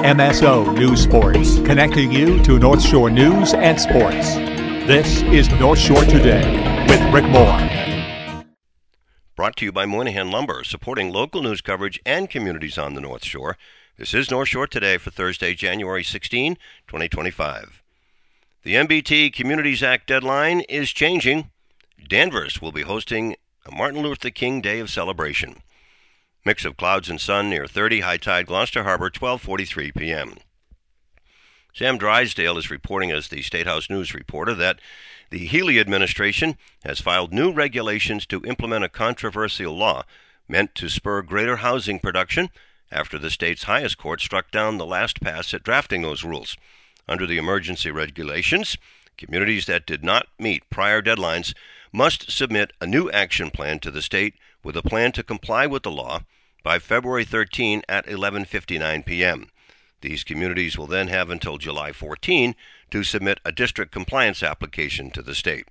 MSO News Sports, connecting you to North Shore news and sports. This is North Shore Today with Rick Moore. Brought to you by Moynihan Lumber, supporting local news coverage and communities on the North Shore. This is North Shore Today for Thursday, January 16, 2025. The MBT Communities Act deadline is changing. Danvers will be hosting a Martin Luther King Day of celebration. Mix of clouds and sun near 30, high tide Gloucester Harbor, 12:43 p.m. Sam Drysdale is reporting as the State House News reporter that the Healy administration has filed new regulations to implement a controversial law meant to spur greater housing production after the state's highest court struck down the last pass at drafting those rules. Under the emergency regulations, communities that did not meet prior deadlines must submit a new action plan to the state with a plan to comply with the law by February 13 at 11:59 p.m. These communities will then have until July 14 to submit a district compliance application to the state.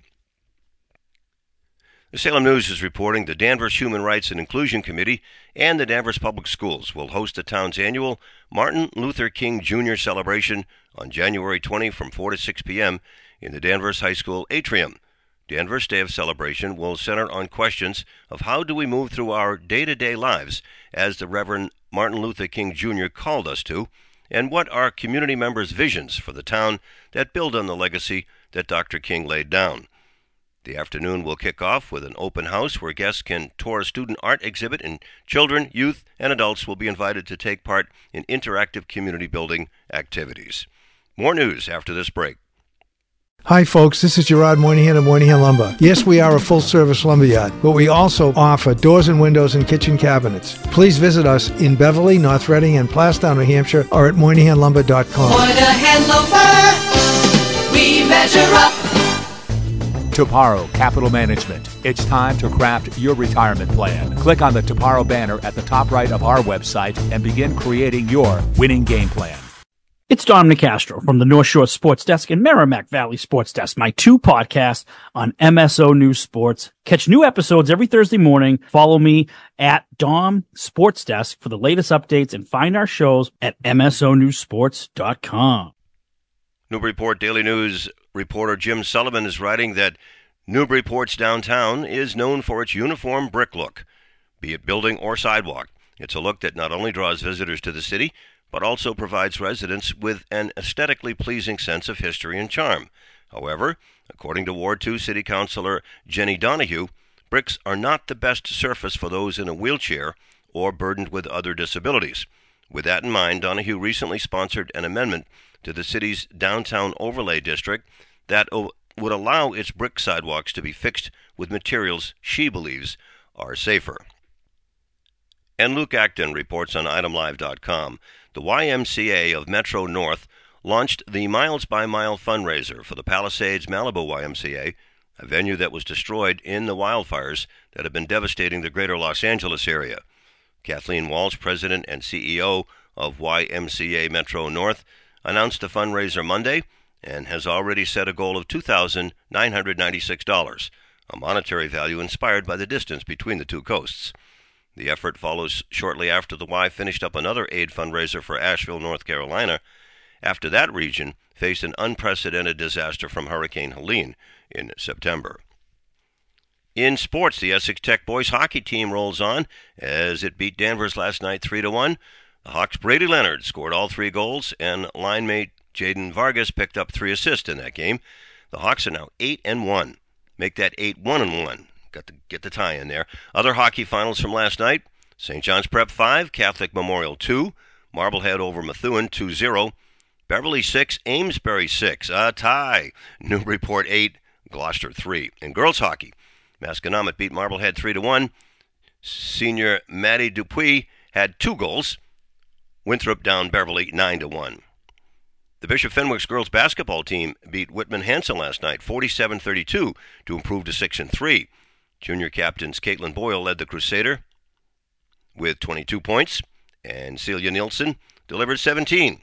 The Salem News is reporting the Danvers Human Rights and Inclusion Committee and the Danvers Public Schools will host the town's annual Martin Luther King Jr. celebration on January 20 from 4 to 6 p.m. in the Danvers High School atrium. Danvers Day of Celebration will center on questions of how do we move through our day-to-day lives, as the Reverend Martin Luther King Jr. called us to, and what are community members' visions for the town that build on the legacy that Dr. King laid down. The afternoon will kick off with an open house where guests can tour a student art exhibit, and children, youth, and adults will be invited to take part in interactive community building activities. More news after this break. Hi folks, this is Gerard Moynihan of Moynihan Lumber. Yes, we are a full-service lumberyard, but we also offer doors and windows and kitchen cabinets. Please visit us in Beverly, North Reading, and Plastown, New Hampshire, or at MoynihanLumber.com. Moynihan Lumber, we measure up. Toparo Capital Management. It's time to craft your retirement plan. Click on the Toparo banner at the top right of our website and begin creating your winning game plan. It's Dom Nicastro from the North Shore Sports Desk and Merrimack Valley Sports Desk, my two podcasts on MSO News Sports. Catch new episodes every Thursday morning. Follow me at Dom Sports Desk for the latest updates and find our shows at MSONewsSports.com. Newburyport Daily News reporter Jim Sullivan is writing that Newburyport's downtown is known for its uniform brick look, be it building or sidewalk. It's a look that not only draws visitors to the city, but also provides residents with an aesthetically pleasing sense of history and charm. However, according to Ward 2 City Councilor Jenny Donahue, bricks are not the best surface for those in a wheelchair or burdened with other disabilities. With that in mind, Donahue recently sponsored an amendment to the city's downtown overlay district that would allow its brick sidewalks to be fixed with materials she believes are safer. And Luke Acton reports on itemlive.com. The YMCA of Metro North launched the Miles by Mile fundraiser for the Palisades Malibu YMCA, a venue that was destroyed in the wildfires that have been devastating the greater Los Angeles area. Kathleen Walsh, president and CEO of YMCA Metro North, announced the fundraiser Monday and has already set a goal of $2,996, a monetary value inspired by the distance between the two coasts. The effort follows shortly after the Y finished up another aid fundraiser for Asheville, North Carolina, after that region faced an unprecedented disaster from Hurricane Helene in September. In sports, the Essex Tech boys hockey team rolls on as it beat Danvers last night 3-1. The Hawks' Brady Leonard scored all 3 goals, and line mate Jaden Vargas picked up 3 assists in that game. The Hawks are now 8-1. Make that 8-1-1. Got to get the tie in there. Other hockey finals from last night: St. John's Prep 5, Catholic Memorial 2, Marblehead over Methuen 2-0, Beverly 6, Amesbury 6, a tie, Newburyport 8, Gloucester 3. In girls hockey, Masconomet beat Marblehead 3-1. Senior Maddie Dupuis had 2 goals. Winthrop down Beverly 9-1. The Bishop Fenwick's girls basketball team beat Whitman Hanson last night 47-32 to improve to 6-3. Junior captains Caitlin Boyle led the Crusader with 22 points, and Celia Nielsen delivered 17.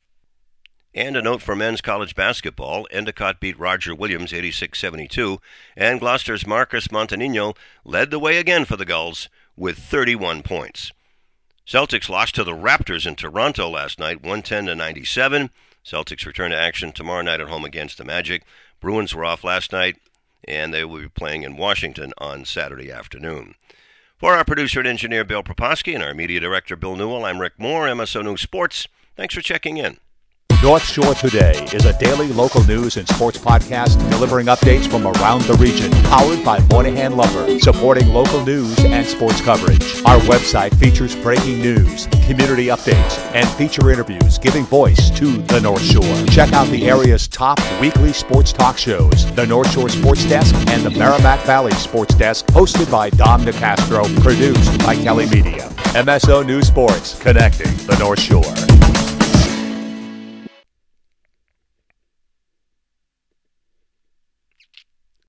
And a note for men's college basketball: Endicott beat Roger Williams 86-72, and Gloucester's Marcus Montanino led the way again for the Gulls with 31 points. Celtics lost to the Raptors in Toronto last night, 110-97. Celtics return to action tomorrow night at home against the Magic. Bruins were off last night, and they will be playing in Washington on Saturday afternoon. For our producer and engineer, Bill Proposki, and our media director, Bill Newell, I'm Rick Moore, MSO News Sports. Thanks for checking in. North Shore Today is a daily local news and sports podcast delivering updates from around the region, powered by Moynihan Lumber, supporting local news and sports coverage. Our website features breaking news, community updates, and feature interviews giving voice to the North Shore. Check out the area's top weekly sports talk shows, the North Shore Sports Desk and the Merrimack Valley Sports Desk, hosted by Dom DeCastro, produced by Kelly Media. MSO News Sports, connecting the North Shore.